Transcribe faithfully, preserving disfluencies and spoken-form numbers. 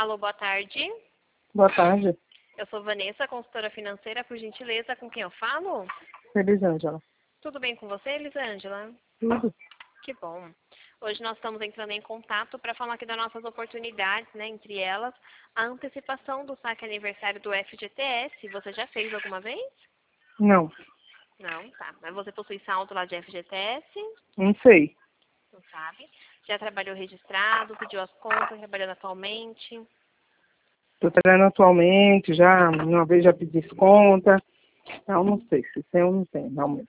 Alô, boa tarde. Boa tarde. Eu sou Vanessa, consultora financeira, por gentileza, com quem eu falo? Elisângela. Tudo bem com você, Elisângela? Tudo. Que bom. Hoje nós estamos entrando em contato para falar aqui das nossas oportunidades, né? Entre elas, a antecipação do saque aniversário do F G T S. Você já fez alguma vez? Não. Não, tá. Mas você possui saldo lá de F G T S? Não sei. Não sabe. Já trabalhou registrado, pediu as contas, trabalhando atualmente? Estou trabalhando atualmente, já uma vez já pedi conta. Então, não sei se tem ou não tem, realmente.